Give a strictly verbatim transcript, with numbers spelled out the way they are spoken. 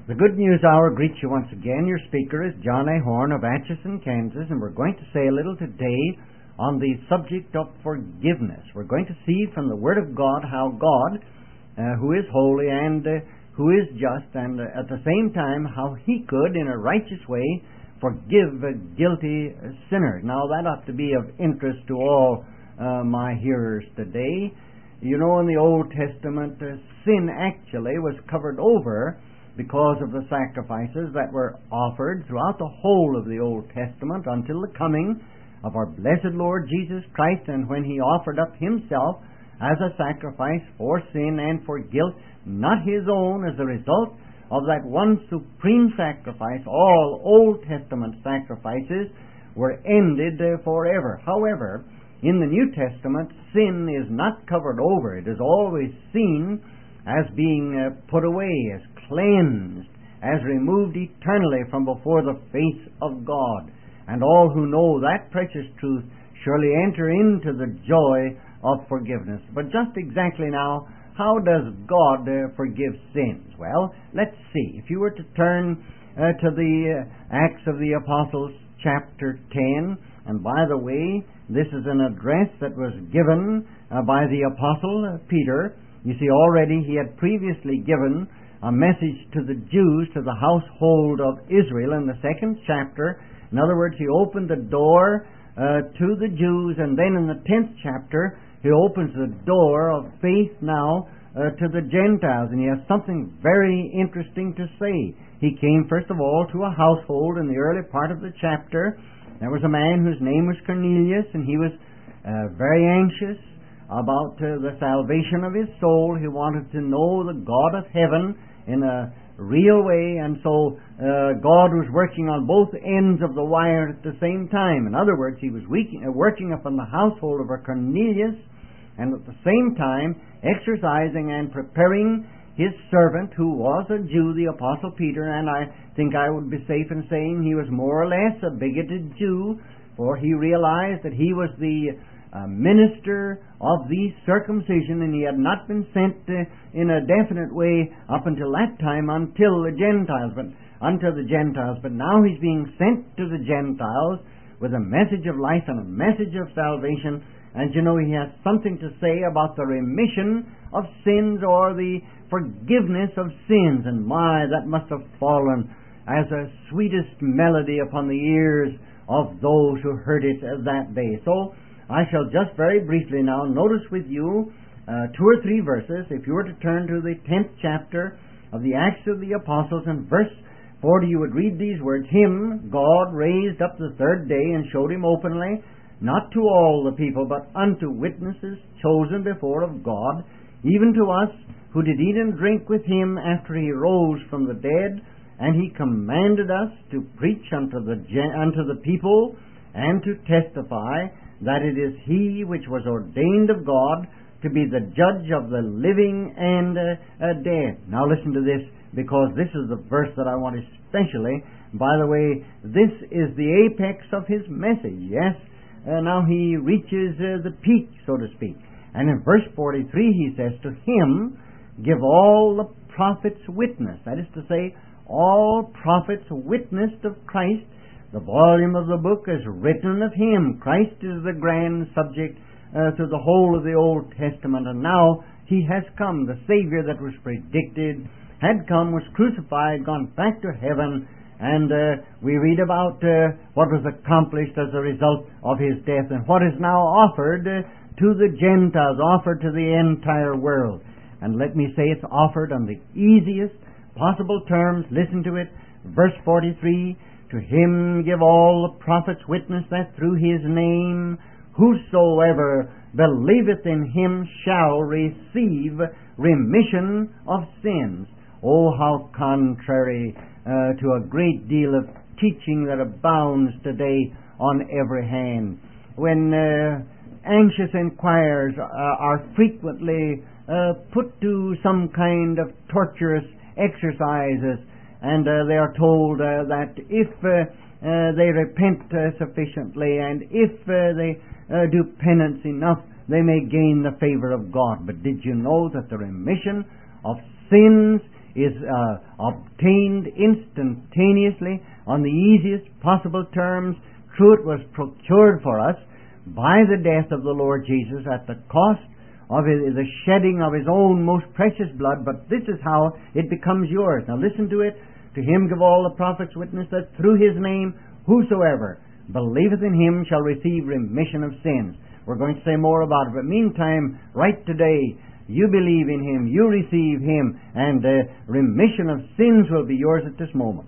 The Good News Hour greets you once again. Your speaker is John A. Horn of Atchison, Kansas, and we're going to say a little today on the subject of forgiveness. We're going to see from the Word of God how God, uh, who is holy and uh, who is just, and uh, at the same time how He could, in a righteous way, forgive uh, guilty uh, sinners. Now that ought to be of interest to all uh, my hearers today. You know, in the Old Testament, uh, sin actually was covered over because of the sacrifices that were offered throughout the whole of the Old Testament until the coming of our blessed Lord Jesus Christ, and when He offered up Himself as a sacrifice for sin and for guilt, not His own. As a result of that one supreme sacrifice, all Old Testament sacrifices were ended uh, forever. However, in the New Testament, sin is not covered over. It is always seen as being uh, put away, as cleansed, as removed eternally from before the face of God. And all who know that precious truth surely enter into the joy of forgiveness. But just exactly now, how does God uh, forgive sins? Well, let's see. If you were to turn uh, to the uh, Acts of the Apostles, chapter ten, and by the way, this is an address that was given uh, by the Apostle uh, Peter. You see, already he had previously given a message to the Jews, to the household of Israel in the second chapter. In other words, he opened the door uh, to the Jews, and then in the tenth chapter, he opens the door of faith now uh, to the Gentiles. And he has something very interesting to say. He came, first of all, to a household in the early part of the chapter. There was a man whose name was Cornelius, and he was uh, very anxious about uh, the salvation of his soul. He wanted to know the God of heaven in a real way, and so uh, God was working on both ends of the wire at the same time. In other words, He was working, uh, working upon the household of a Cornelius, and at the same time exercising and preparing His servant, who was a Jew, the Apostle Peter. And I think I would be safe in saying he was more or less a bigoted Jew, for he realized that he was the uh, minister of the circumcision, and he had not been sent uh, in a definite way up until that time until the Gentiles, but unto the Gentiles. But now he's being sent to the Gentiles with a message of life and a message of salvation. And you know, he has something to say about the remission of sins, or the forgiveness of sins. And my, that must have fallen as a sweetest melody upon the ears of those who heard it that day. So I shall just very briefly now notice with you uh, two or three verses. If you were to turn to the tenth chapter of the Acts of the Apostles, and verse forty, you would read these words: Him God raised up the third day, and showed Him openly, not to all the people, but unto witnesses chosen before of God, even to us, who did eat and drink with Him after He rose from the dead. And He commanded us to preach unto the unto the people, and to testify that it is He which was ordained of God to be the judge of the living and uh, uh, dead. Now listen to this, because this is the verse that I want especially. By the way, this is the apex of His message. Yes, uh, now He reaches uh, the peak, so to speak. And in verse forty-three He says, To Him give all the prophets witness. That is to say, all prophets witnessed of Christ. The volume of the book is written of Him. Christ is the grand subject uh, to the whole of the Old Testament. And now He has come. The Savior that was predicted had come, was crucified, gone back to heaven. And uh, we read about uh, what was accomplished as a result of His death, and what is now offered uh, to the Gentiles, offered to the entire world. And let me say, it's offered on the easiest possible terms. Listen to it. Verse forty-three, To Him give all the prophets witness, that through His name whosoever believeth in Him shall receive remission of sins. Oh, how contrary uh, to a great deal of teaching that abounds today on every hand. When uh, anxious inquirers uh, are frequently uh, put to some kind of torturous exercises, and uh, they are told uh, that if uh, uh, they repent uh, sufficiently, and if uh, they uh, do penance enough, they may gain the favor of God. But did you know that the remission of sins is uh, obtained instantaneously on the easiest possible terms. True, it was procured for us by the death of the Lord Jesus at the cost of his, the shedding of His own most precious blood, but this is how it becomes yours. Now listen to it. To Him give all the prophets witness that through His name whosoever believeth in Him shall receive remission of sins. We're going to say more about it, but meantime, right today, you believe in Him, you receive Him, and uh, remission of sins will be yours at this moment.